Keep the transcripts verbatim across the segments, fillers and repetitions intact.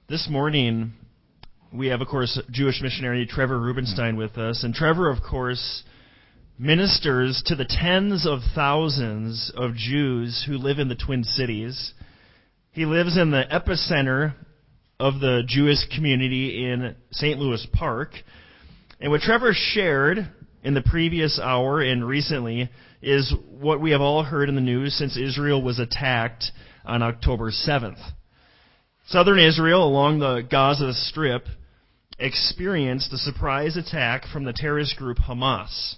This morning, we have, of course, Jewish missionary Trevor Rubenstein with us. And Trevor, of course, ministers to the tens of thousands of Jews who live in the Twin Cities. He lives in the epicenter of the Jewish community in Saint Louis Park. And what Trevor shared in the previous hour and recently is what we have all heard in the news since Israel was attacked on October seventh. Southern Israel, along the Gaza Strip, experienced a surprise attack from the terrorist group Hamas.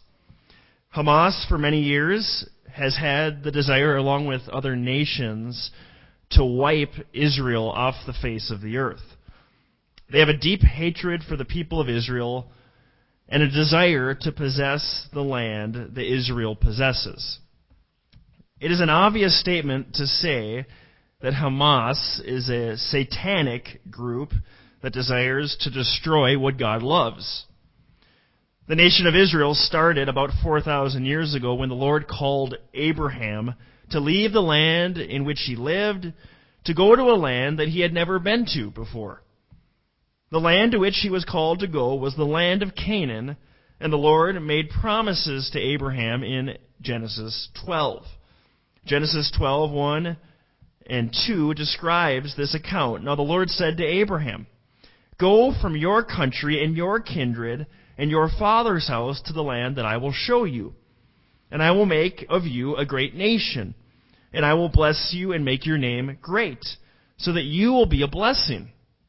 Hamas, for many years, has had the desire, along with other nations, to wipe Israel off the face of the earth. They have a deep hatred for the people of Israel and a desire to possess the land that Israel possesses. It is an obvious statement to say that Hamas is a satanic group that desires to destroy what God loves. The nation of Israel started about four thousand years ago when the Lord called Abraham to leave the land in which he lived to go to a land that he had never been to before. The land to which he was called to go was the land of Canaan, and the Lord made promises to Abraham in Genesis twelve. Genesis twelve, one and two describes this account. Now the Lord said to Abraham, "Go from your country and your kindred and your father's house to the land that I will show you. And I will make of you a great nation. And I will bless you and make your name great, so that you will be a blessing."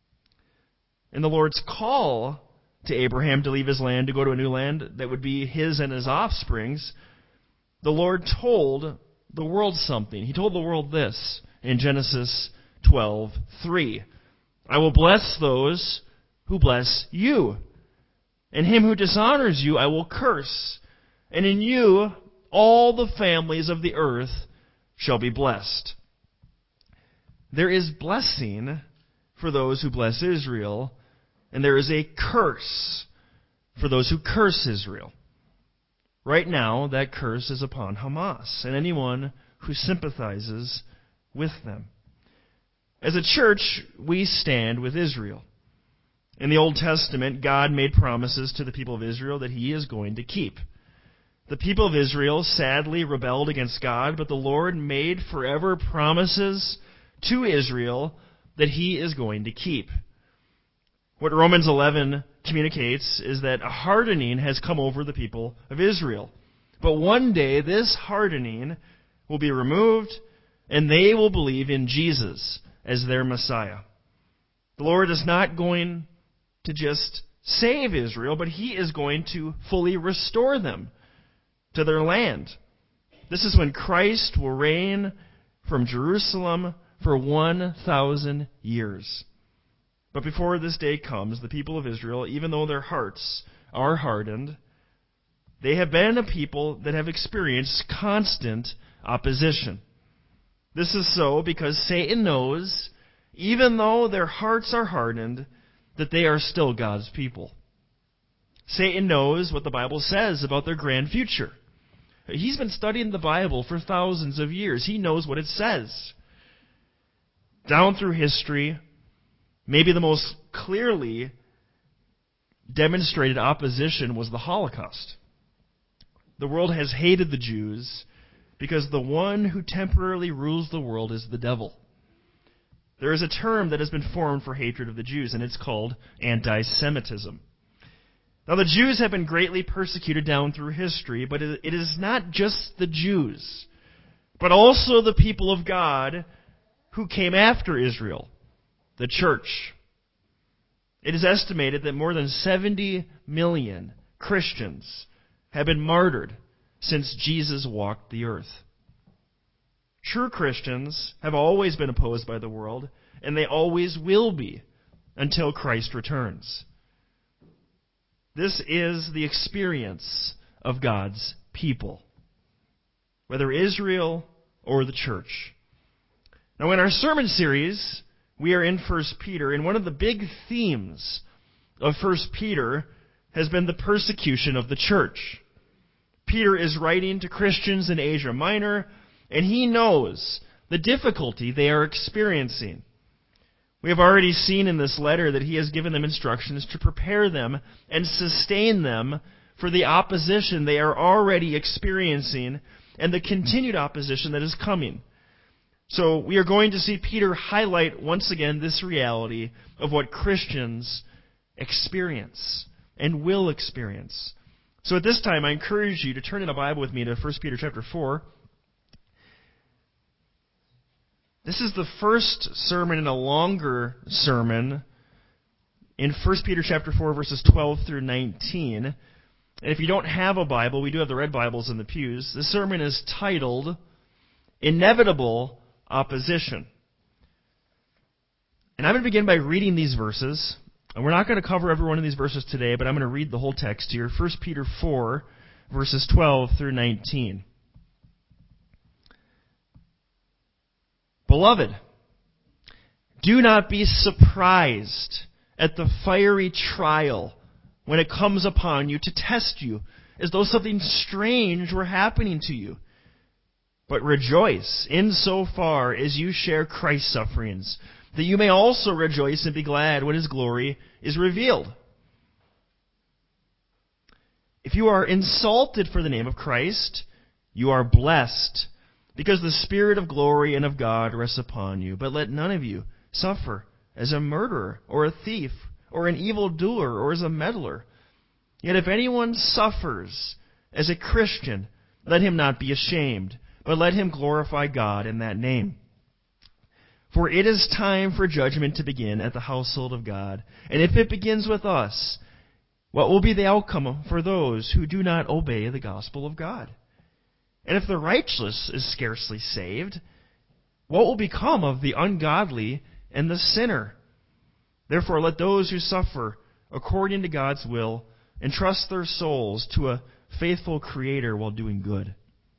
In the Lord's call to Abraham to leave his land to go to a new land that would be his and his offspring's, the Lord told the world something. He told the world this in Genesis twelve, three. "I will bless those who bless you, and him who dishonors you I will curse, and in you all the families of the earth shall be blessed." There is blessing for those who bless Israel, and there is a curse for those who curse Israel. Right now, that curse is upon Hamas and anyone who sympathizes with them. As a church, we stand with Israel. In the Old Testament, God made promises to the people of Israel that He is going to keep. The people of Israel sadly rebelled against God, but the Lord made forever promises to Israel that He is going to keep. What Romans eleven communicates is that a hardening has come over the people of Israel. But one day this hardening will be removed, and they will believe in Jesus as their Messiah. The Lord is not going to just save Israel, but He is going to fully restore them to their land. This is when Christ will reign from Jerusalem for one thousand years. But before this day comes, the people of Israel, even though their hearts are hardened, they have been a people that have experienced constant opposition. This is so because Satan knows, even though their hearts are hardened, that they are still God's people. Satan knows what the Bible says about their grand future. He's been studying the Bible for thousands of years. He knows what it says. Down through history, maybe the most clearly demonstrated opposition was the Holocaust. The world has hated the Jews because the one who temporarily rules the world is the devil. There is a term that has been formed for hatred of the Jews, and it's called anti-Semitism. Now, the Jews have been greatly persecuted down through history, but it is not just the Jews, but also the people of God who came after Israel, the church. It is estimated that more than seventy million Christians have been martyred since Jesus walked the earth. True Christians have always been opposed by the world, and they always will be until Christ returns. This is the experience of God's people, whether Israel or the church. Now, in our sermon series, we are in First Peter, and one of the big themes of First Peter has been the persecution of the church. Peter is writing to Christians in Asia Minor, and he knows the difficulty they are experiencing. We have already seen in this letter that he has given them instructions to prepare them and sustain them for the opposition they are already experiencing and the continued opposition that is coming. So we are going to see Peter highlight once again this reality of what Christians experience and will experience. So at this time, I encourage you to turn in a Bible with me to First Peter chapter four. This is the first sermon in a longer sermon in First Peter chapter four, verses twelve through nineteen. And if you don't have a Bible, we do have the red Bibles in the pews. This sermon is titled Inevitable Opposition. And I'm going to begin by reading these verses. And we're not going to cover every one of these verses today, but I'm going to read the whole text here. First Peter four, verses twelve through nineteen. Beloved, do not be surprised at the fiery trial when it comes upon you to test you, as though something strange were happening to you. But rejoice insofar as you share Christ's sufferings, that you may also rejoice and be glad when his glory is revealed. If you are insulted for the name of Christ, you are blessed, because the Spirit of glory and of God rests upon you. But let none of you suffer as a murderer or a thief or an evildoer or as a meddler. Yet if anyone suffers as a Christian, let him not be ashamed, but let him glorify God in that name. For it is time for judgment to begin at the household of God. And if it begins with us, what will be the outcome for those who do not obey the gospel of God? And if the righteous is scarcely saved, what will become of the ungodly and the sinner? Therefore, let those who suffer according to God's will entrust their souls to a faithful Creator while doing good.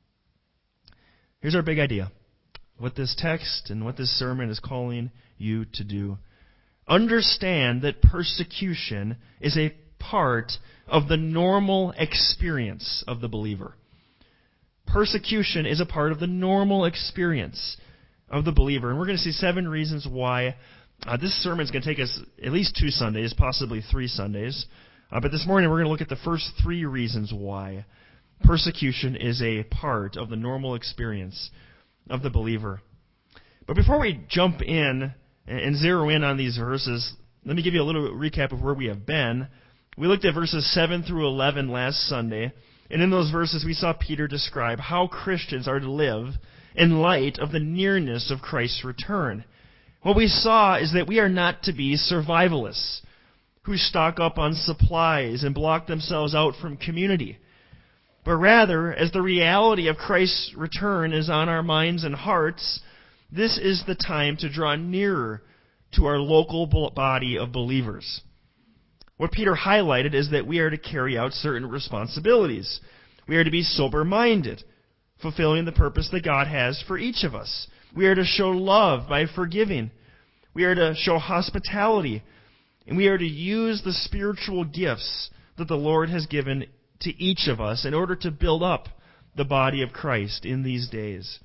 Here's our big idea. What this text and what this sermon is calling you to do. Understand that persecution is a part of the normal experience of the believer. Persecution is a part of the normal experience of the believer. And we're going to see seven reasons why. Uh, this sermon is going to take us at least two Sundays, possibly three Sundays. Uh, but this morning we're going to look at the first three reasons why persecution is a part of the normal experience of the believer. But before we jump in and zero in on these verses, let me give you a little recap of where we have been. We looked at verses seven through eleven last Sunday. And in those verses, we saw Peter describe how Christians are to live in light of the nearness of Christ's return. What we saw is that we are not to be survivalists who stock up on supplies and block themselves out from community. But rather, as the reality of Christ's return is on our minds and hearts, this is the time to draw nearer to our local body of believers. What Peter highlighted is that we are to carry out certain responsibilities. We are to be sober-minded, fulfilling the purpose that God has for each of us. We are to show love by forgiving. We are to show hospitality. And we are to use the spiritual gifts that the Lord has given to each of us in order to build up the body of Christ in these days.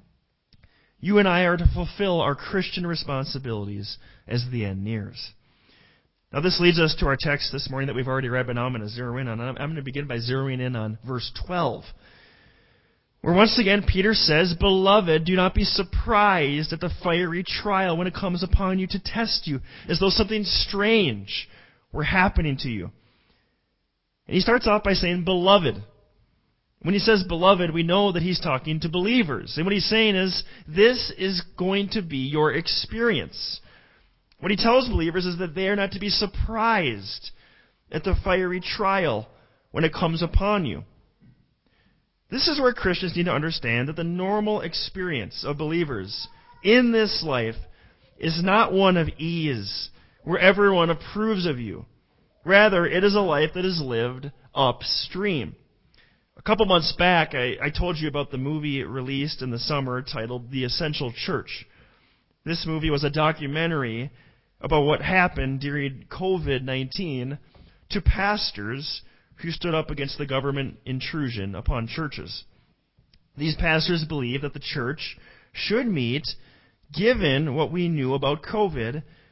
You and I are to fulfill our Christian responsibilities as the end nears. Now this leads us to our text this morning that we've already read, but now I'm going to zero in on. I'm going to begin by zeroing in on verse twelve, where once again Peter says, Beloved, do not be surprised at the fiery trial when it comes upon you to test you, as though something strange were happening to you. And he starts off by saying, Beloved. When he says beloved, we know that he's talking to believers. And what he's saying is, this is going to be your experience. What he tells believers is that they are not to be surprised at the fiery trial when it comes upon you. This is where Christians need to understand that the normal experience of believers in this life is not one of ease, where everyone approves of you. Rather, it is a life that is lived upstream. A couple months back, I, I told you about the movie released in the summer titled The Essential Church. This movie was a documentary about what happened during covid nineteen to pastors who stood up against the government intrusion upon churches. These pastors believed that the church should meet, given what we knew about COVID,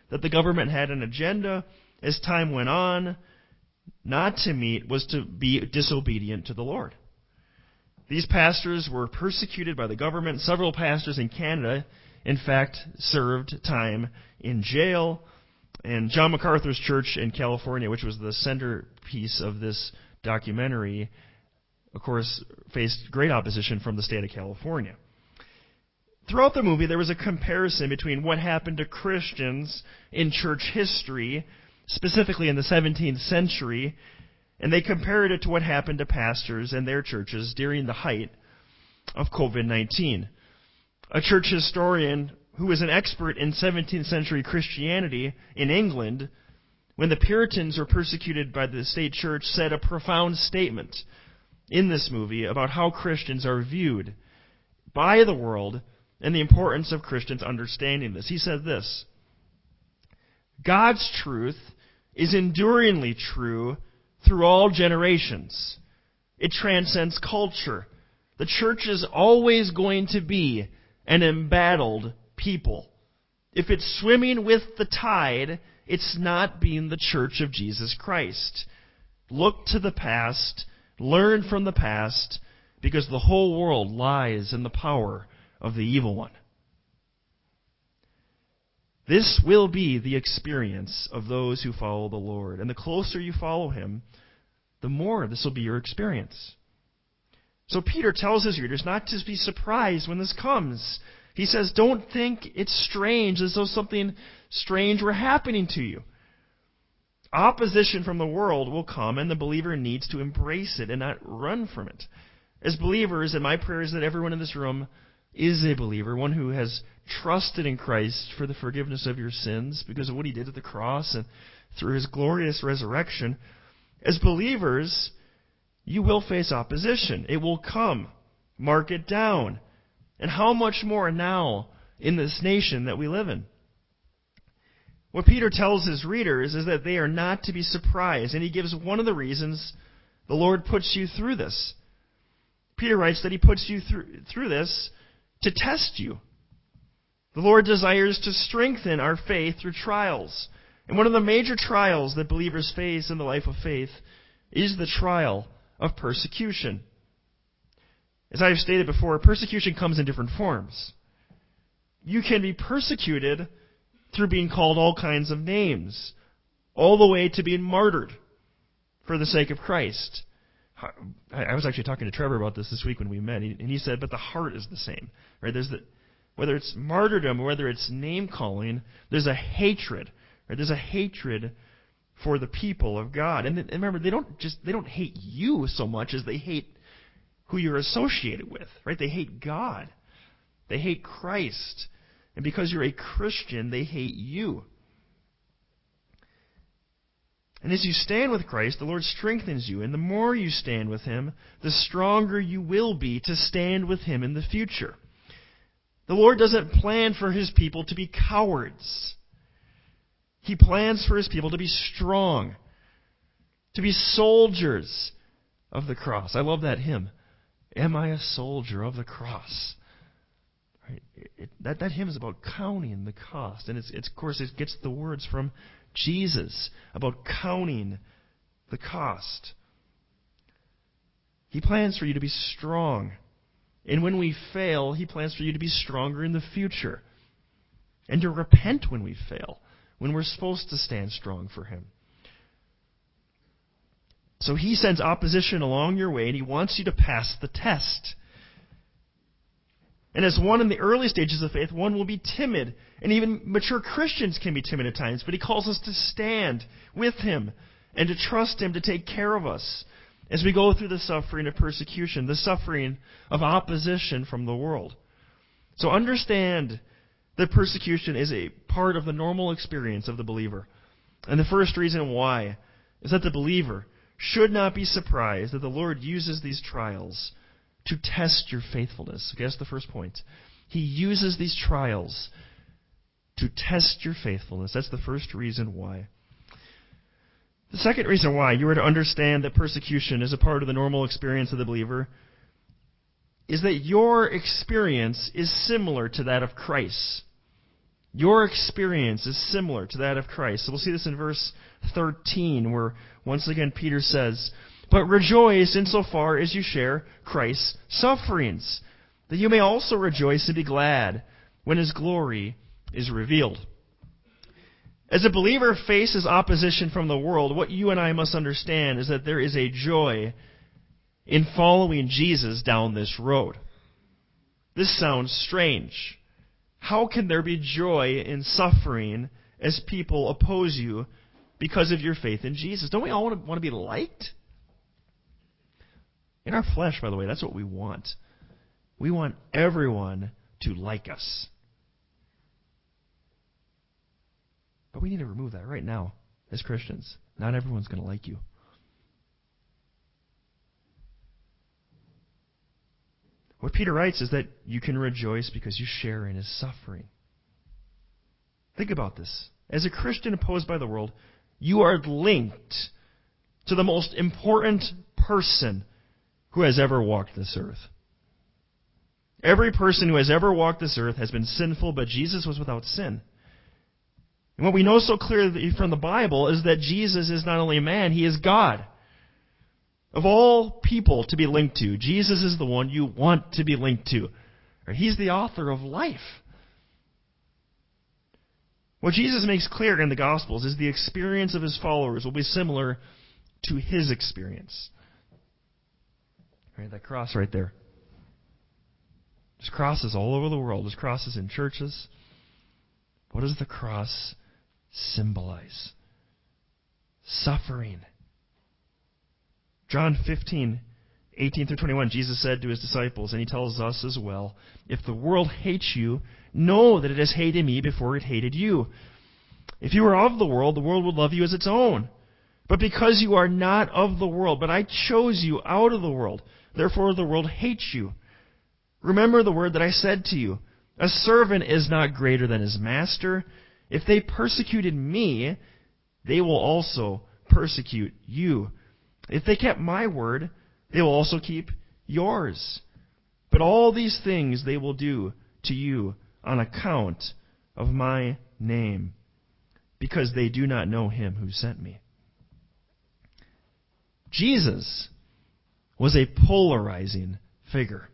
that the government had an agenda as time went on. Not to meet was to be disobedient to the Lord. These pastors were persecuted by the government. Several pastors in Canada, in fact, served time in jail. And John MacArthur's church in California, which was the centerpiece of this documentary, of course, faced great opposition from the state of California. Throughout the movie, there was a comparison between what happened to Christians in church history, specifically in the seventeenth century, and they compared it to what happened to pastors and their churches during the height of covid nineteen. A church historian who was an expert in seventeenth century Christianity in England, when the Puritans were persecuted by the state church, said a profound statement in this movie about how Christians are viewed by the world and the importance of Christians understanding this. He said this: God's truth is enduringly true through all generations. It transcends culture. The church is always going to be an embattled people. If it's swimming with the tide, it's not being the church of Jesus Christ. Look to the past, learn from the past, because the whole world lies in the power of the evil one. This will be the experience of those who follow the Lord. And the closer you follow Him, the more this will be your experience. So Peter tells his readers not to be surprised when this comes. He says, don't think it's strange, as though something strange were happening to you. Opposition from the world will come, and the believer needs to embrace it and not run from it. As believers, and my prayer is that everyone in this room is a believer, one who has trusted in Christ for the forgiveness of your sins because of what He did at the cross and through His glorious resurrection. As believers, you will face opposition. It will come. Mark it down. And how much more now in this nation that we live in? What Peter tells his readers is that they are not to be surprised, and he gives one of the reasons the Lord puts you through this. Peter writes that He puts you through, through this to test you. The Lord desires to strengthen our faith through trials. And one of the major trials that believers face in the life of faith is the trial of persecution. As I have stated before, persecution comes in different forms. You can be persecuted through being called all kinds of names, all the way to being martyred for the sake of Christ. I was actually talking to Trevor about this this week when we met, and he said, but the heart is the same. Right? There's the, whether it's martyrdom or whether it's name-calling, there's a hatred. Right? There's a hatred for the people of God. And, and remember, they don't just they don't hate you so much as they hate who you're associated with. Right? They hate God. They hate Christ. And because you're a Christian, they hate you. And as you stand with Christ, the Lord strengthens you. And the more you stand with Him, the stronger you will be to stand with Him in the future. The Lord doesn't plan for His people to be cowards. He plans for His people to be strong, to be soldiers of the cross. I love that hymn. Am I a soldier of the cross? Right? It, it, that, that hymn is about counting the cost. And it's, it's, of course, it gets the words from Jesus about counting the cost. He plans for you to be strong. And when we fail, He plans for you to be stronger in the future. And to repent when we fail, when we're supposed to stand strong for Him. So He sends opposition along your way, and He wants you to pass the test. And as one in the early stages of faith, one will be timid. And even mature Christians can be timid at times. But He calls us to stand with Him and to trust Him to take care of us as we go through the suffering of persecution, the suffering of opposition from the world. So understand that persecution is a part of the normal experience of the believer. And the first reason why is that the believer should not be surprised that the Lord uses these trials to test your faithfulness. Okay, that's the first point. He uses these trials to test your faithfulness. That's the first reason why. The second reason why you are to understand that persecution is a part of the normal experience of the believer is that your experience is similar to that of Christ. Your experience is similar to that of Christ. So we'll see this in verse thirteen, where once again Peter says, "But rejoice insofar as you share Christ's sufferings, that you may also rejoice and be glad when His glory is revealed." As a believer faces opposition from the world, what you and I must understand is that there is a joy in following Jesus down this road. This sounds strange. How can there be joy in suffering as people oppose you because of your faith in Jesus? Don't we all want to, want to be liked? In our flesh, by the way, that's what we want. We want everyone to like us. But we need to remove that right now as Christians. Not everyone's going to like you. What Peter writes is that you can rejoice because you share in His suffering. Think about this. As a Christian opposed by the world, you are linked to the most important person who has ever walked this earth. Every person who has ever walked this earth has been sinful, but Jesus was without sin. And what we know so clearly from the Bible is that Jesus is not only a man, He is God. Of all people to be linked to, Jesus is the one you want to be linked to. He's the author of life. What Jesus makes clear in the Gospels is the experience of His followers will be similar to His experience. Right, that cross right there. There's crosses all over the world. There's crosses in churches. What does the cross symbolize? Suffering. John fifteen, eighteen through twenty-one, Jesus said to His disciples, and He tells us as well, "If the world hates you, know that it has hated me before it hated you. If you were of the world, the world would love you as its own. But because you are not of the world, but I chose you out of the world, therefore the world hates you. Remember the word that I said to you, a servant is not greater than his master. If they persecuted me, they will also persecute you. If they kept my word, they will also keep yours. But all these things they will do to you on account of my name, because they do not know Him who sent me." Jesus was a polarizing figure.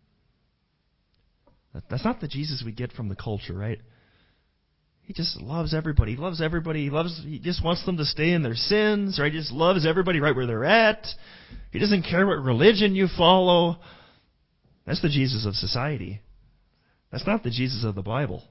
That's not the Jesus we get from the culture, right? He just loves everybody. He loves everybody. He loves. He just wants them to stay in their sins, right? He just loves everybody right where they're at. He doesn't care what religion you follow. That's the Jesus of society. That's not the Jesus of the Bible.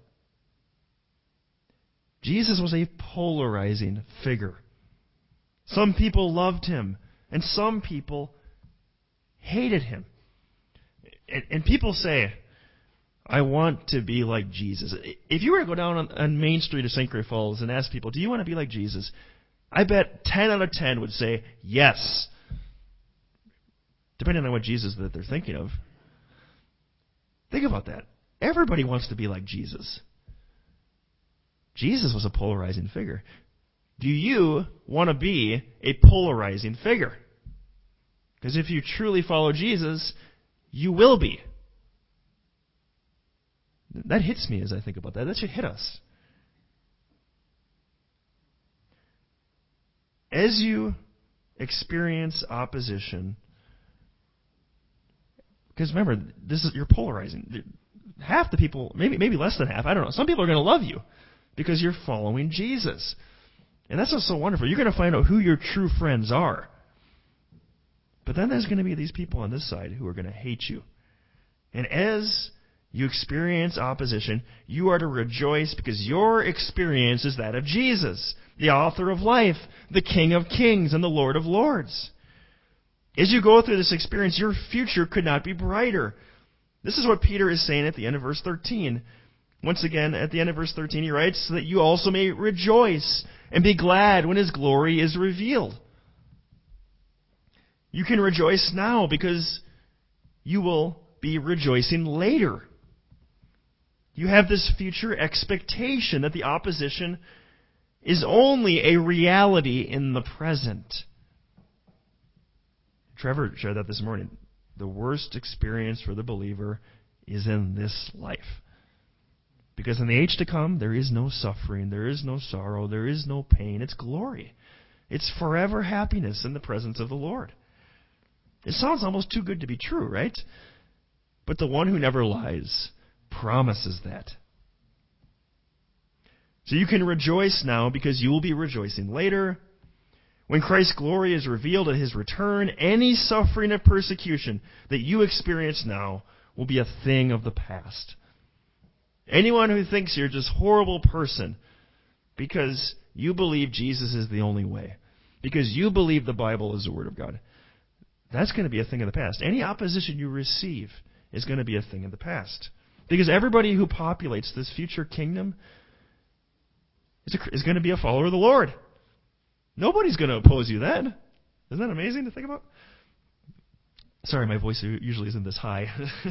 Jesus was a polarizing figure. Some people loved Him, and some people hated Him. And, and people say, "I want to be like Jesus." If you were to go down on, on Main Street of Saint Croix Falls and ask people, "Do you want to be like Jesus?" I bet ten out of ten would say yes. Depending on what Jesus that they're thinking of. Think about that. Everybody wants to be like Jesus. Jesus was a polarizing figure. Do you want to be a polarizing figure? Because if you truly follow Jesus, you will be. That hits me as I think about that. That should hit us. As you experience opposition, because remember, this is you're polarizing. Half the people, maybe maybe less than half, I don't know. Some people are going to love you because you're following Jesus. And that's what's so wonderful. You're going to find out who your true friends are. But then there's going to be these people on this side who are going to hate you. And as you experience opposition, you are to rejoice because your experience is that of Jesus, the author of life, the King of kings, and the Lord of lords. As you go through this experience, your future could not be brighter. This is what Peter is saying at the end of verse thirteen. Once again, at the end of verse thirteen, he writes, "So that you also may rejoice and be glad when His glory is revealed." You can rejoice now because you will be rejoicing later. You have this future expectation that the opposition is only a reality in the present. Trevor shared that this morning. The worst experience for the believer is in this life. Because in the age to come, there is no suffering, there is no sorrow, there is no pain. It's glory. It's forever happiness in the presence of the Lord. It sounds almost too good to be true, right? But the one who never lies promises that. So you can rejoice now because you will be rejoicing later. When Christ's glory is revealed at his return, any suffering of persecution that you experience now will be a thing of the past. Anyone who thinks you're just a horrible person because you believe Jesus is the only way, because you believe the Bible is the Word of God, that's going to be a thing of the past. Any opposition you receive is going to be a thing of the past. Because everybody who populates this future kingdom is, a, is going to be a follower of the Lord. Nobody's going to oppose you then. Isn't that amazing to think about? Sorry, my voice usually isn't this high.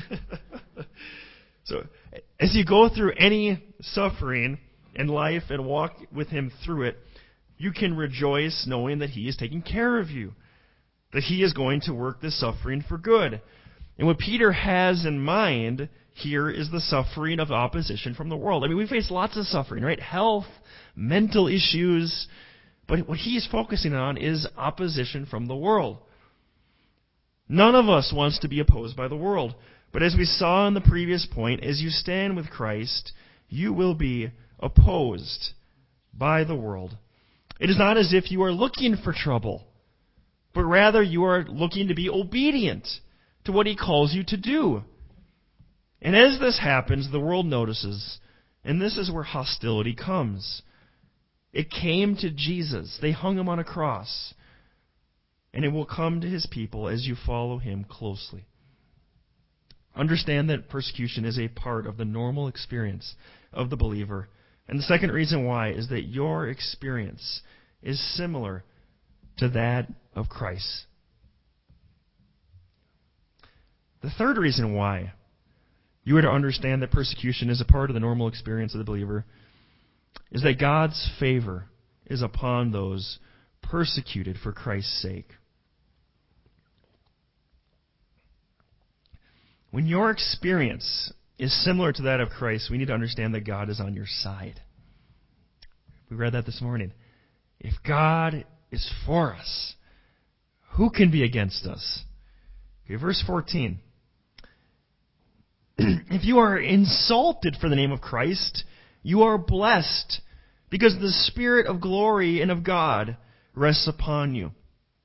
So, as you go through any suffering in life and walk with Him through it, you can rejoice knowing that He is taking care of you, that He is going to work this suffering for good. And what Peter has in mind here is the suffering of opposition from the world. I mean, we face lots of suffering, right? Health, mental issues. But what he is focusing on is opposition from the world. None of us wants to be opposed by the world. But as we saw in the previous point, as you stand with Christ, you will be opposed by the world. It is not as if you are looking for trouble, but rather you are looking to be obedient to what He calls you to do. And as this happens, the world notices, and this is where hostility comes. It came to Jesus. They hung Him on a cross. And it will come to His people as you follow Him closely. Understand that persecution is a part of the normal experience of the believer. And the second reason why is that your experience is similar to that of Christ. The third reason why you are to understand that persecution is a part of the normal experience of the believer is that God's favor is upon those persecuted for Christ's sake. When your experience is similar to that of Christ, we need to understand that God is on your side. We read that this morning. If God is for us, who can be against us? Okay, verse fourteen. If you are insulted for the name of Christ, you are blessed, because the Spirit of glory and of God rests upon you.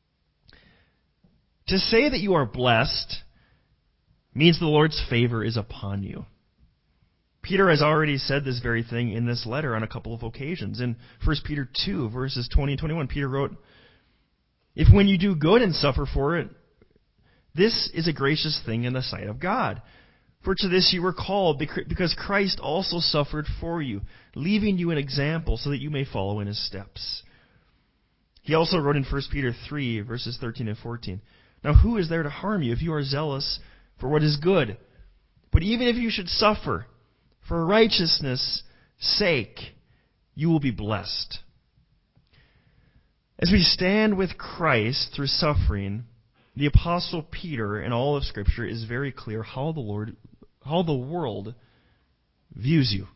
To say that you are blessed means the Lord's favor is upon you. Peter has already said this very thing in this letter on a couple of occasions. In First Peter two, verses twenty and twenty-one, Peter wrote, "If when you do good and suffer for it, this is a gracious thing in the sight of God. For to this you were called, because Christ also suffered for you, leaving you an example so that you may follow in His steps." He also wrote in First Peter three, verses thirteen and fourteen, "Now who is there to harm you if you are zealous for what is good? But even if you should suffer for righteousness' sake, you will be blessed." As we stand with Christ through suffering, the Apostle Peter in all of Scripture is very clear how the Lord, how the world views you,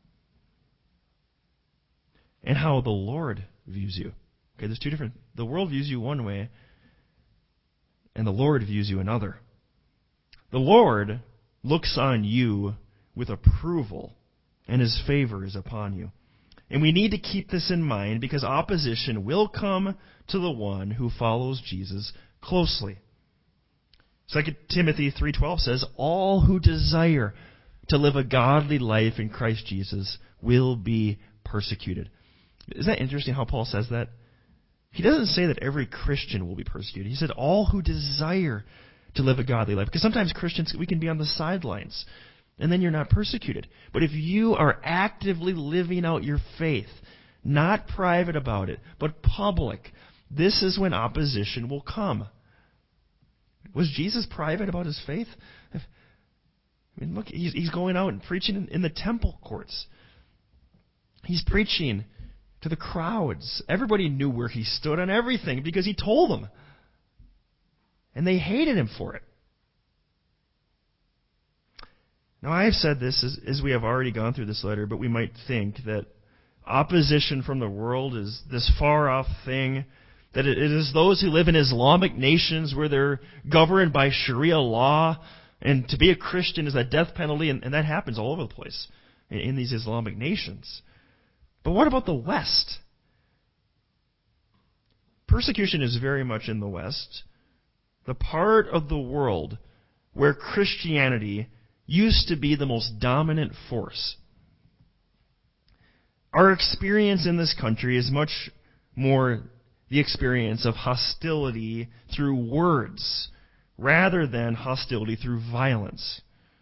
and how the Lord views you. Okay, there's two different. The world views you one way, and the Lord views you another. The Lord looks on you with approval, and His favor is upon you. And we need to keep this in mind because opposition will come to the one who follows Jesus closely. Second Timothy three twelve says, "All who desire to live a godly life in Christ Jesus will be persecuted." Isn't that interesting how Paul says that? He doesn't say that every Christian will be persecuted. He said all who desire to live a godly life. Because sometimes Christians, we can be on the sidelines, and then you're not persecuted. But if you are actively living out your faith, not private about it, but public, this is when opposition will come. Was Jesus private about His faith? I mean, look, he's, he's going out and preaching in, in the temple courts. He's preaching to the crowds. Everybody knew where He stood on everything because He told them. And they hated Him for it. Now, I have said this as, as we have already gone through this letter, but we might think that opposition from the world is this far-off thing, that it is those who live in Islamic nations where they're governed by Sharia law, and to be a Christian is a death penalty, and, and that happens all over the place in, in these Islamic nations. But what about the West? Persecution is very much in the West, the part of the world where Christianity used to be the most dominant force. Our experience in this country is much more the experience of hostility through words rather than hostility through violence.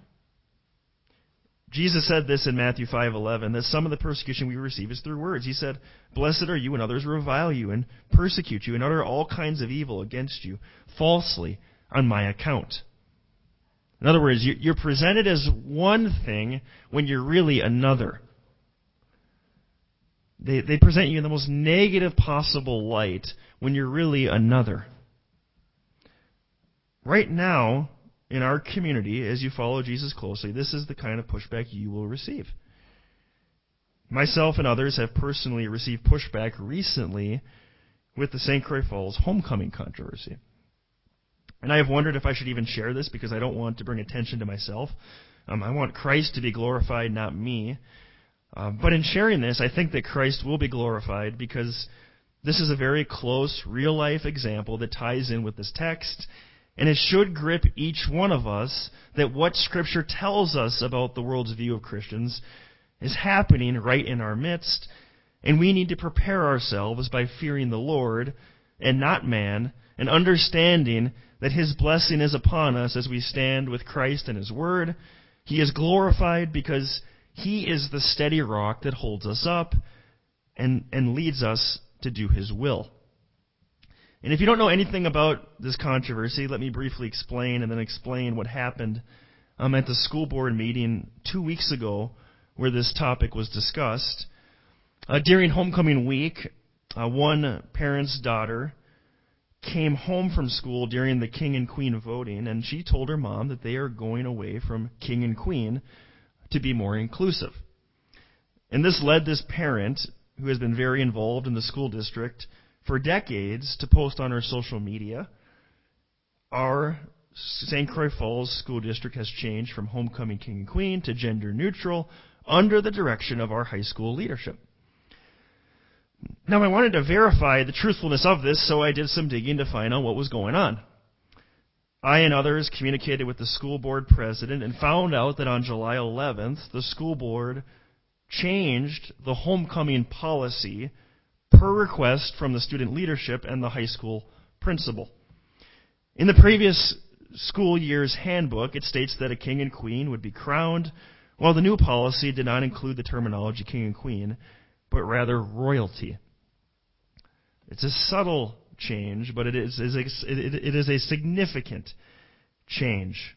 Jesus said this in Matthew five eleven, that some of the persecution we receive is through words. He said, "Blessed are you when others revile you and persecute you and utter all kinds of evil against you falsely on my account." In other words, you're presented as one thing when you're really another. They, they present you in the most negative possible light when you're really another. Right now, in our community, as you follow Jesus closely, this is the kind of pushback you will receive. Myself and others have personally received pushback recently with the Saint Croix Falls homecoming controversy. And I have wondered if I should even share this because I don't want to bring attention to myself. Um, I want Christ to be glorified, not me. Uh, but in sharing this, I think that Christ will be glorified because this is a very close, real-life example that ties in with this text. And it should grip each one of us that what Scripture tells us about the world's view of Christians is happening right in our midst. And we need to prepare ourselves by fearing the Lord and not man, and understanding that His blessing is upon us as we stand with Christ and His Word. He is glorified because He is the steady rock that holds us up and, and leads us to do His will. And if you don't know anything about this controversy, let me briefly explain and then explain what happened um, at the school board meeting two weeks ago where this topic was discussed. Uh, during homecoming week, uh, one parent's daughter came home from school during the King and Queen voting, and she told her mom that they are going away from King and Queen to be more inclusive. And this led this parent, who has been very involved in the school district for decades, to post on her social media, "Our Saint Croix Falls School District has changed from homecoming King and Queen to gender neutral under the direction of our high school leadership." Now, I wanted to verify the truthfulness of this, so I did some digging to find out what was going on. I and others communicated with the school board president and found out that on July eleventh, the school board changed the homecoming policy per request from the student leadership and the high school principal. In the previous school year's handbook, it states that a king and queen would be crowned, while the new policy did not include the terminology king and queen, but rather royalty. It's a subtle change, but it is, it is a significant change.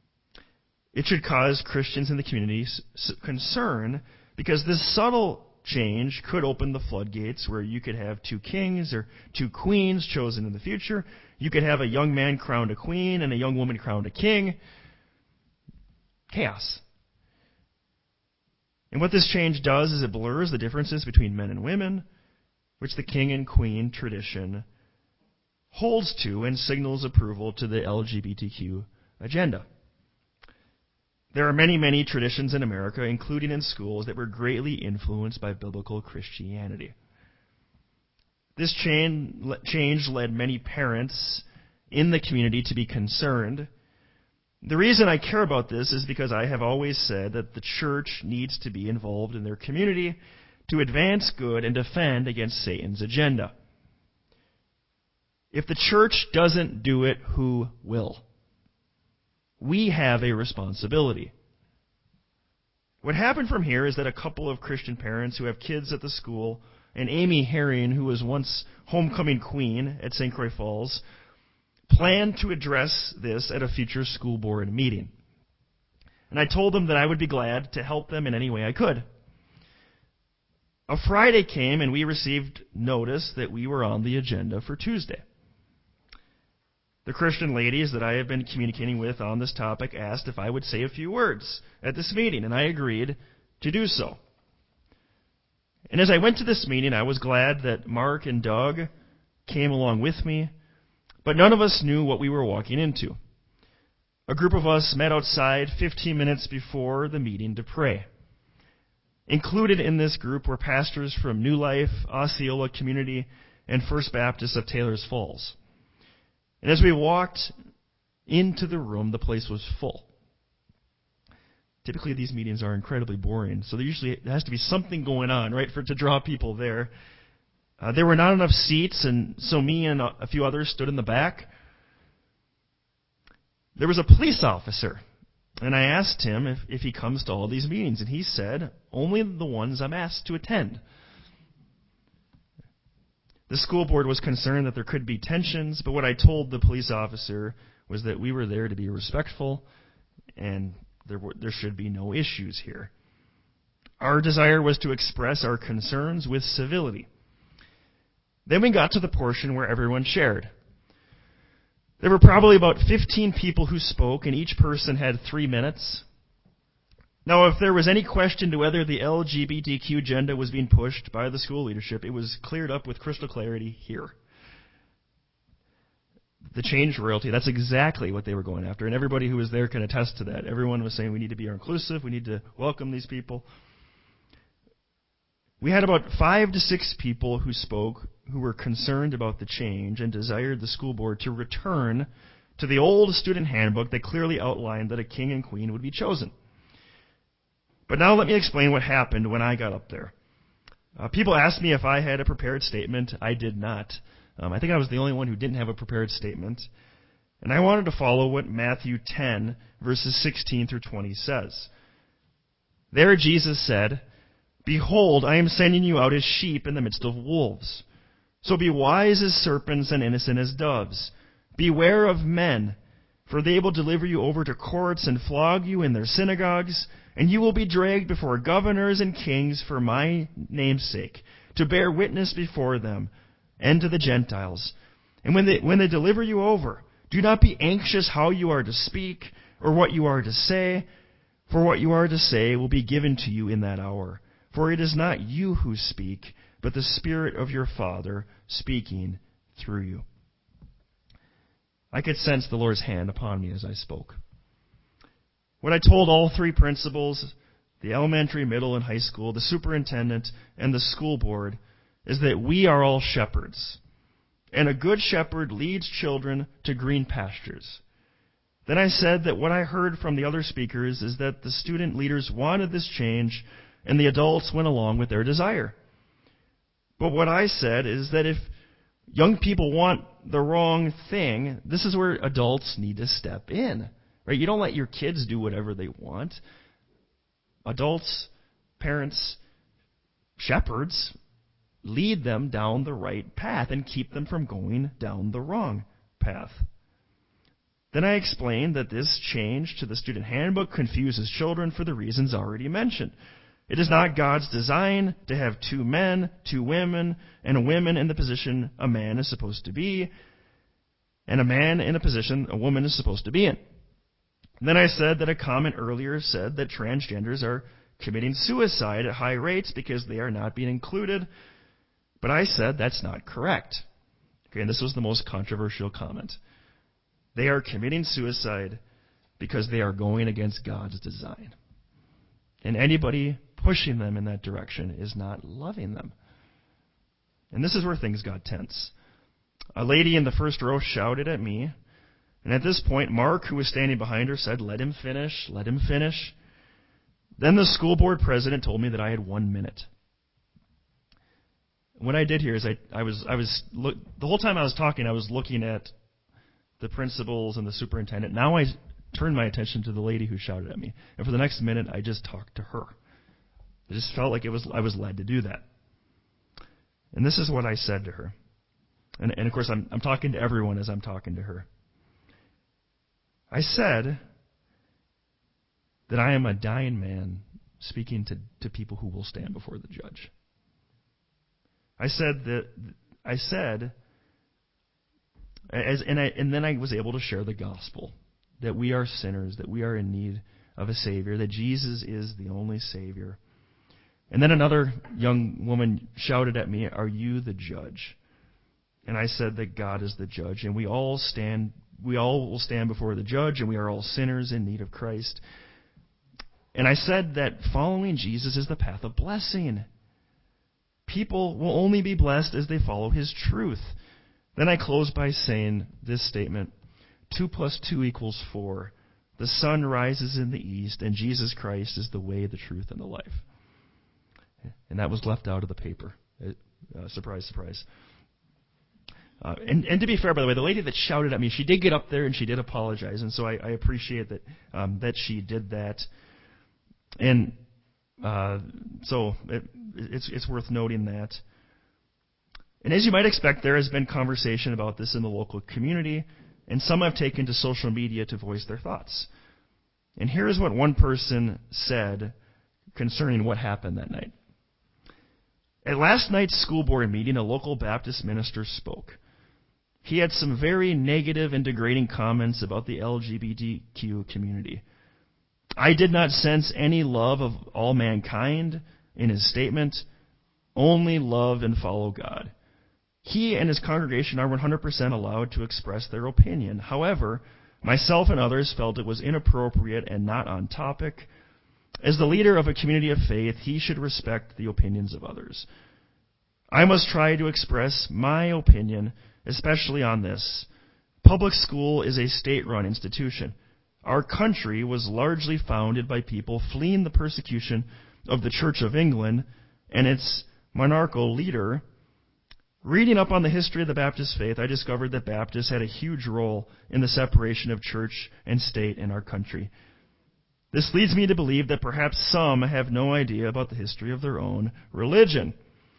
It should cause Christians in the community concern because this subtle change could open the floodgates where you could have two kings or two queens chosen in the future. You could have a young man crowned a queen and a young woman crowned a king. Chaos. And what this change does is it blurs the differences between men and women, which the king and queen tradition holds to and signals approval to the L G B T Q agenda. There are many, many traditions in America, including in schools, that were greatly influenced by biblical Christianity. This change led many parents in the community to be concerned. The reason I care about this is because I have always said that the church needs to be involved in their community to advance good and defend against Satan's agenda. If the church doesn't do it, who will? We have a responsibility. What happened from here is that a couple of Christian parents who have kids at the school, and Amy Herring, who was once homecoming queen at Saint Croix Falls, planned to address this at a future school board meeting. And I told them that I would be glad to help them in any way I could. A Friday came and we received notice that we were on the agenda for Tuesday. The Christian ladies that I have been communicating with on this topic asked if I would say a few words at this meeting, and I agreed to do so. And as I went to this meeting, I was glad that Mark and Doug came along with me, but none of us knew what we were walking into. A group of us met outside fifteen minutes before the meeting to pray. Included in this group were pastors from New Life, Osceola Community, and First Baptist of Taylor's Falls. And as we walked into the room, the place was full. Typically, these meetings are incredibly boring, so there usually has to be something going on, right, for to draw people there. Uh, there were not enough seats, and so me and a, a few others stood in the back. There was a police officer, and I asked him if, if he comes to all these meetings, and he said, only the ones I'm asked to attend. The school board was concerned that there could be tensions, but what I told the police officer was that we were there to be respectful, and there, were, there should be no issues here. Our desire was to express our concerns with civility. Then we got to the portion where everyone shared. There were probably about fifteen people who spoke, and each person had three minutes. Now, if there was any question to whether the L G B T Q agenda was being pushed by the school leadership, it was cleared up with crystal clarity here. The change royalty, that's exactly what they were going after, and everybody who was there can attest to that. Everyone was saying we need to be inclusive, we need to welcome these people. We had about five to six people who spoke who were concerned about the change and desired the school board to return to the old student handbook that clearly outlined that a king and queen would be chosen. But now let me explain what happened when I got up there. Uh, people asked me if I had a prepared statement. I did not. Um, I think I was the only one who didn't have a prepared statement. And I wanted to follow what Matthew ten, verses sixteen through twenty says. There Jesus said, "Behold, I am sending you out as sheep in the midst of wolves. So be wise as serpents and innocent as doves. Beware of men, for they will deliver you over to courts and flog you in their synagogues, and you will be dragged before governors and kings for my name's sake, to bear witness before them and to the Gentiles. And when they, when they deliver you over, do not be anxious how you are to speak or what you are to say, for what you are to say will be given to you in that hour. For it is not you who speak, but the Spirit of your Father speaking through you." I could sense the Lord's hand upon me as I spoke. What I told all three principals, the elementary, middle, and high school, the superintendent, and the school board, is that we are all shepherds, and a good shepherd leads children to green pastures. Then I said that what I heard from the other speakers is that the student leaders wanted this change, and the adults went along with their desire. But what I said is that if young people want the wrong thing, this is where adults need to step in. Right? You don't let your kids do whatever they want. Adults, parents, shepherds, lead them down the right path and keep them from going down the wrong path. Then I explained that this change to the student handbook confuses children for the reasons already mentioned. It is not God's design to have two men, two women, and a woman in the position a man is supposed to be, and a man in a position a woman is supposed to be in. And then I said that a comment earlier said that transgenders are committing suicide at high rates because they are not being included. But I said that's not correct. Okay, and this was the most controversial comment. They are committing suicide because they are going against God's design. And anybody pushing them in that direction is not loving them. And this is where things got tense. A lady in the first row shouted at me, and at this point, Mark, who was standing behind her, said, "Let him finish, let him finish." Then the school board president told me that I had one minute. What I did here is I, I was, I was look, the whole time I was talking, I was looking at the principals and the superintendent. Now I turned my attention to the lady who shouted at me, and for the next minute, I just talked to her. I just felt like it was I was led to do that. And this is what I said to her. And, and of course, I'm, I'm talking to everyone as I'm talking to her. I said that I am a dying man speaking to, to people who will stand before the judge. I said that I said As, and, I, and then I was able to share the gospel, that we are sinners, that we are in need of a Savior, that Jesus is the only Savior. And then another young woman shouted at me, "Are you the judge?" And I said that God is the judge, and we all stand, we all will stand before the judge, and we are all sinners in need of Christ. And I said that following Jesus is the path of blessing. People will only be blessed as they follow His truth. Then I closed by saying this statement: two plus two equals four. The sun rises in the east, and Jesus Christ is the way, the truth, and the life. And that was left out of the paper. Uh, surprise, surprise. Uh, and, and to be fair, by the way, the lady that shouted at me, she did get up there and she did apologize, and so I, I appreciate that um, that she did that. And uh, so it, it's it's worth noting that. And as you might expect, there has been conversation about this in the local community, and some have taken to social media to voice their thoughts. And here's what one person said concerning what happened that night. At last night's school board meeting, a local Baptist minister spoke. He had some very negative and degrading comments about the L G B T Q community. I did not sense any love of all mankind in his statement, only love and follow God. He and his congregation are one hundred percent allowed to express their opinion. However, myself and others felt it was inappropriate and not on topic. As the leader of a community of faith, he should respect the opinions of others. I must try to express my opinion, especially on this. Public school is a state-run institution. Our country was largely founded by people fleeing the persecution of the Church of England and its monarchical leader. Reading up on the history of the Baptist faith, I discovered that Baptists had a huge role in the separation of church and state in our country. This leads me to believe that perhaps some have no idea about the history of their own religion.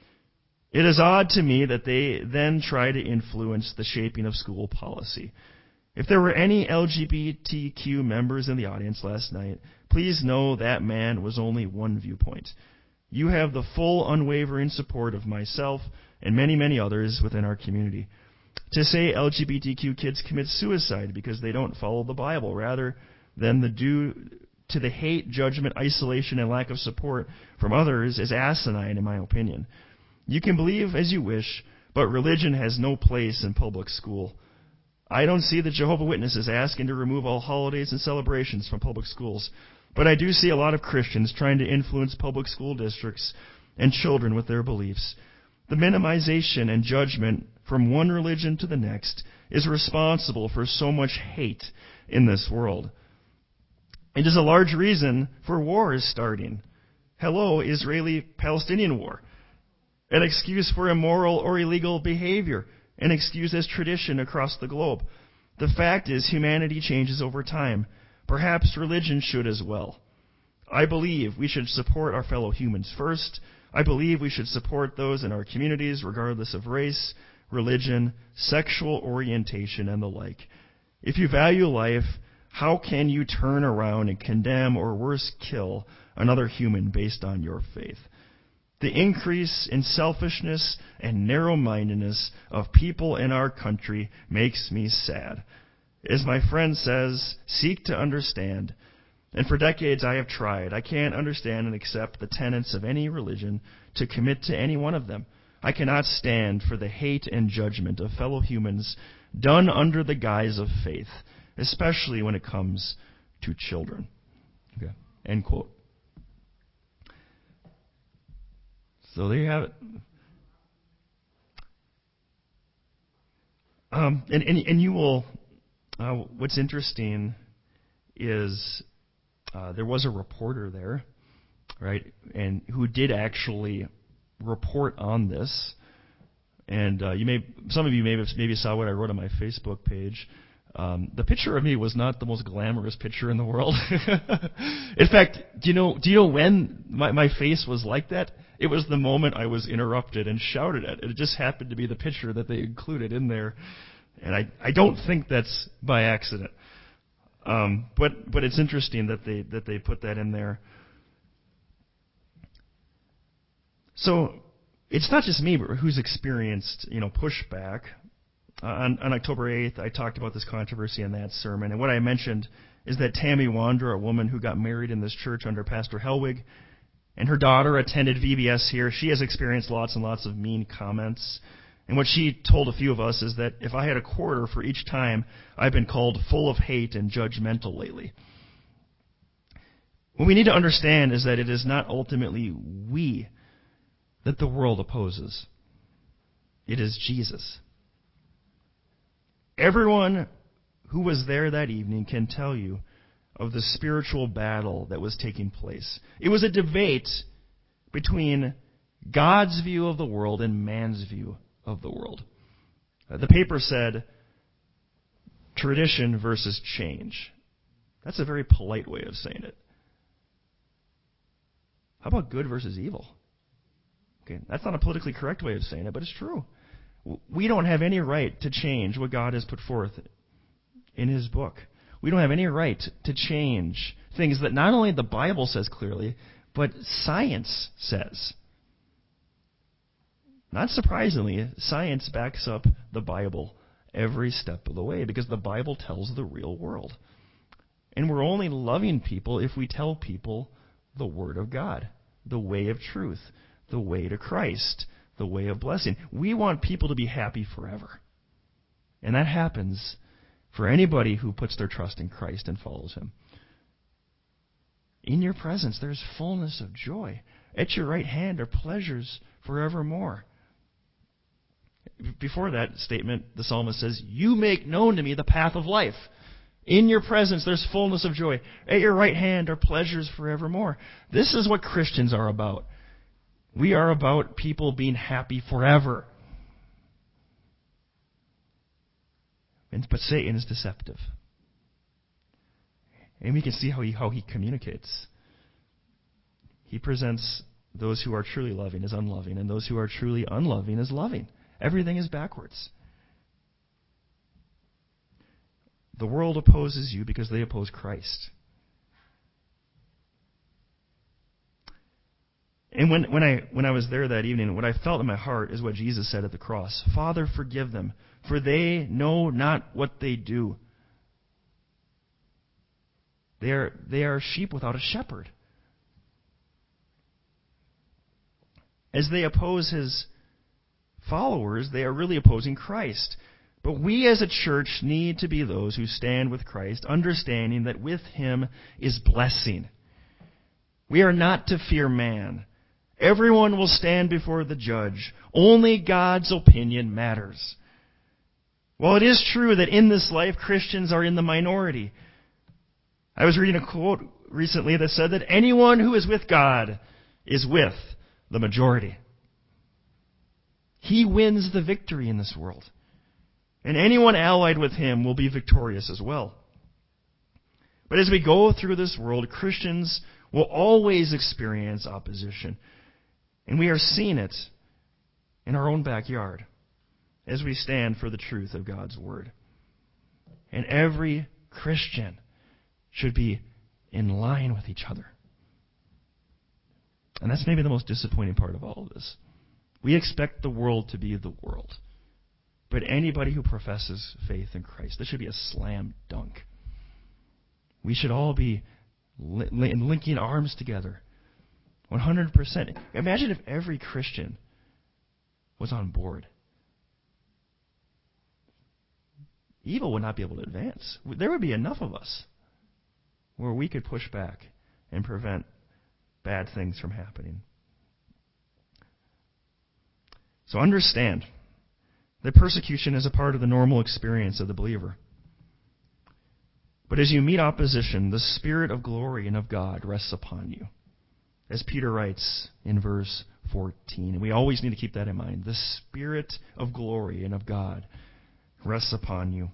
It is odd to me that they then try to influence the shaping of school policy. If there were any L G B T Q members in the audience last night, please know that man was only one viewpoint. You have the full, unwavering support of myself and many, many others within our community. To say L G B T Q kids commit suicide because they don't follow the Bible rather than the due to the hate, judgment, isolation, and lack of support from others is asinine, in my opinion. You can believe as you wish, but religion has no place in public school. I don't see the Jehovah's Witnesses asking to remove all holidays and celebrations from public schools, but I do see a lot of Christians trying to influence public school districts and children with their beliefs. The minimization and judgment from one religion to the next is responsible for so much hate in this world. It is a large reason for war is starting. Hello, Israeli-Palestinian war. An excuse for immoral or illegal behavior. An excuse as tradition across the globe. The fact is, humanity changes over time. Perhaps religion should as well. I believe we should support our fellow humans first. I believe we should support those in our communities regardless of race, religion, sexual orientation, and the like. If you value life, how can you turn around and condemn or worse, kill another human based on your faith? The increase in selfishness and narrow-mindedness of people in our country makes me sad. As my friend says, seek to understand. And for decades I have tried. I can't understand and accept the tenets of any religion to commit to any one of them. I cannot stand for the hate and judgment of fellow humans done under the guise of faith, especially when it comes to children. Okay. End quote. So there you have it. Um, and, and, and you will, uh, what's interesting is uh, there was a reporter there, right, and who did actually report on this. And uh, you may, some of you maybe maybe saw what I wrote on my Facebook page. Um, the picture of me was not the most glamorous picture in the world. In fact, do you know? Do you know when my, my face was like that? It was the moment I was interrupted and shouted at. It just happened to be the picture that they included in there, and I I don't think that's by accident. Um, but but it's interesting that they that they put that in there. So it's not just me, but who's experienced, you know, pushback. on, on October eighth, I talked about this controversy in that sermon. And what I mentioned is that Tammy Wander, a woman who got married in this church under Pastor Helwig, and her daughter attended V B S here. She has experienced lots and lots of mean comments. And what she told a few of us is that if I had a quarter for each time I've been called full of hate and judgmental lately. What we need to understand is that it is not ultimately we that the world opposes. It is Jesus. Everyone who was there that evening can tell you of the spiritual battle that was taking place. It was a debate between God's view of the world and man's view of the world. Uh, the paper said, tradition versus change. That's a very polite way of saying it. How about good versus evil? Okay, that's not a politically correct way of saying it, but it's true. We don't have any right to change what God has put forth in His book. We don't have any right to change things that not only the Bible says clearly, but science says. Not surprisingly, science backs up the Bible every step of the way because the Bible tells the real world. And we're only loving people if we tell people the Word of God, the way of truth, the way to Christ, the way of blessing. We want people to be happy forever. And that happens for anybody who puts their trust in Christ and follows Him. In your presence, there's fullness of joy. At your right hand are pleasures forevermore. Before that statement, the psalmist says, you make known to me the path of life. In your presence, there's fullness of joy. At your right hand are pleasures forevermore. This is what Christians are about. We are about people being happy forever. And, but Satan is deceptive. And we can see how he, how he communicates. He presents those who are truly loving as unloving, and those who are truly unloving as loving. Everything is backwards. The world opposes you because they oppose Christ. And when, when I when I was there that evening, what I felt in my heart is what Jesus said at the cross. Father, forgive them, for they know not what they do. They are, they are sheep without a shepherd. As they oppose His followers, they are really opposing Christ. But we as a church need to be those who stand with Christ, understanding that with Him is blessing. We are not to fear man. Everyone will stand before the judge. Only God's opinion matters. While it is true that in this life Christians are in the minority, I was reading a quote recently that said that anyone who is with God is with the majority. He wins the victory in this world. And anyone allied with Him will be victorious as well. But as we go through this world, Christians will always experience opposition. And we are seeing it in our own backyard as we stand for the truth of God's Word. And every Christian should be in line with each other. And that's maybe the most disappointing part of all of this. We expect the world to be the world. But anybody who professes faith in Christ, this should be a slam dunk. We should all be li- linking arms together. one hundred percent. Imagine if every Christian was on board. Evil would not be able to advance. There would be enough of us where we could push back and prevent bad things from happening. So understand that persecution is a part of the normal experience of the believer. But as you meet opposition, the Spirit of glory and of God rests upon you. As Peter writes in verse fourteen, and we always need to keep that in mind. The Spirit of glory and of God rests upon you.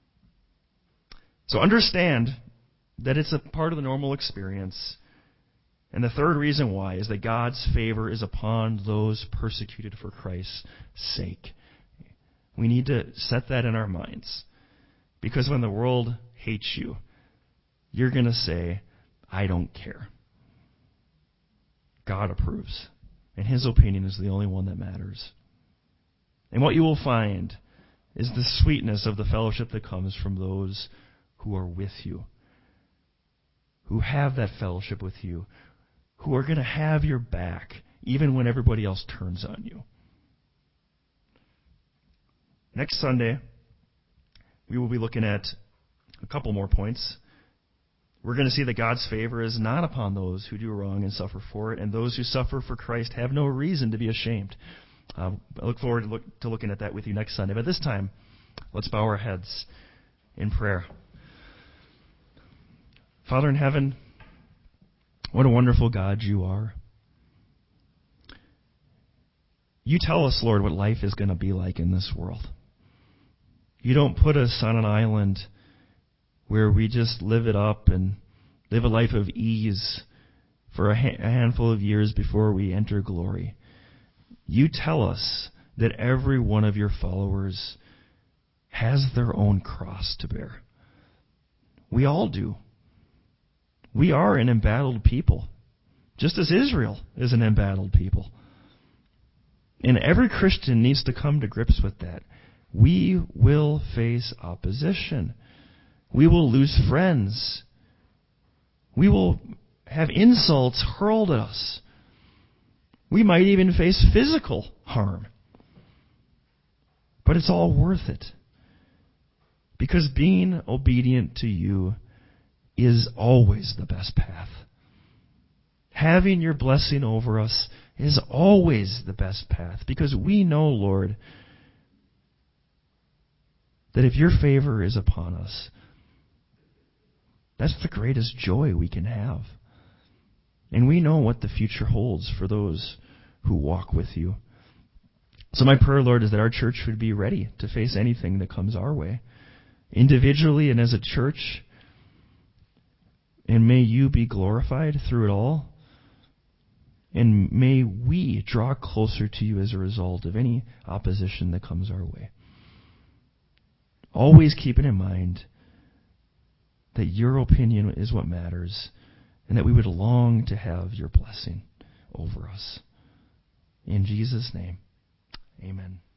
So understand that it's a part of the normal experience. And the third reason why is that God's favor is upon those persecuted for Christ's sake. We need to set that in our minds. Because when the world hates you, you're going to say, I don't care. God approves. And His opinion is the only one that matters. And what you will find is the sweetness of the fellowship that comes from those who are with you, who have that fellowship with you, who are going to have your back even when everybody else turns on you. Next Sunday, we will be looking at a couple more points. We're going to see that God's favor is not upon those who do wrong and suffer for it, and those who suffer for Christ have no reason to be ashamed. Uh, I look forward to, look, to looking at that with you next Sunday. But this time, let's bow our heads in prayer. Father in heaven, what a wonderful God you are. You tell us, Lord, what life is going to be like in this world. You don't put us on an island where we just live it up and live a life of ease for a, ha- a handful of years before we enter glory. You tell us that every one of your followers has their own cross to bear. We all do. We are an embattled people, just as Israel is an embattled people. And every Christian needs to come to grips with that. We will face opposition. We will lose friends. We will have insults hurled at us. We might even face physical harm. But it's all worth it. Because being obedient to you is always the best path. Having your blessing over us is always the best path. Because we know, Lord, that if your favor is upon us, that's the greatest joy we can have. And we know what the future holds for those who walk with you. So my prayer, Lord, is that our church would be ready to face anything that comes our way, individually and as a church. And may you be glorified through it all. And may we draw closer to you as a result of any opposition that comes our way. Always keeping in mind that your opinion is what matters, and that we would long to have your blessing over us. In Jesus' name, amen.